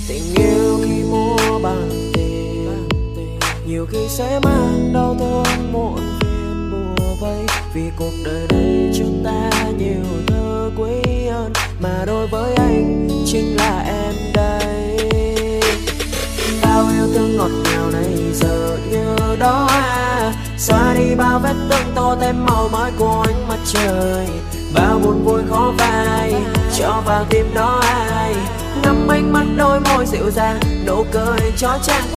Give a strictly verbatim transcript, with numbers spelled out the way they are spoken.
Tình yêu khi mua bằng tiền nhiều khi sẽ mang đau thương muộn phiền bùa vây. Vì cuộc đời này chúng ta nhiều thứ quý hơn, mà đối với anh chính là em đây. Bao yêu thương ngọt ngào này giờ như đó à, xóa đi bao vết thương tô thêm màu mới của ánh mặt trời. Bao buồn vui khó phai cho vào tim đó ai, ngắm ánh mắt đôi môi dịu dàng, nụ cười cho chàng